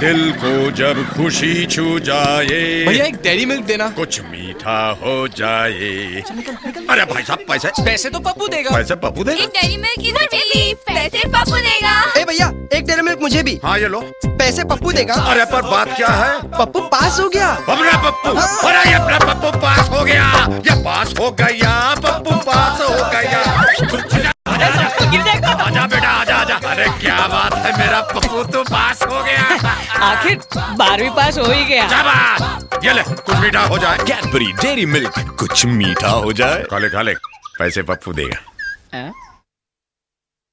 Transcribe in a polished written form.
दिल को जब खुशी छू जाए। भैया एक डेयरी मिल्क देना। कुछ मीठा हो जाए। अरे भाई साहब पैसे तो पप्पू देगा। पैसे पप्पू देगा। एक डेयरी मिल्क इधर मिली, पैसे पप्पू देगा। ए भैया एक डेयरी मिल्क मुझे भी। हाँ ये लो। पैसे पप्पू देगा। अरे पर बात क्या है? पप्पू पास हो गया। अपना पप्पू, अरे ये अपना पप्पू पास हो गया। ये पास हो गया, पप्पू पास हो गया। आजा बेटा आजा आजा। अरे क्या बात है, मेरा पप्पू तो पास हो गया। आखिर 12वीं पास हो ही गया। शाबाश। ये ले कुछ मीठा हो जाए। कैडबरी डेयरी मिल्क, कुछ मीठा हो जाए। खा ले पैसे पप्पू देगा। हाँ?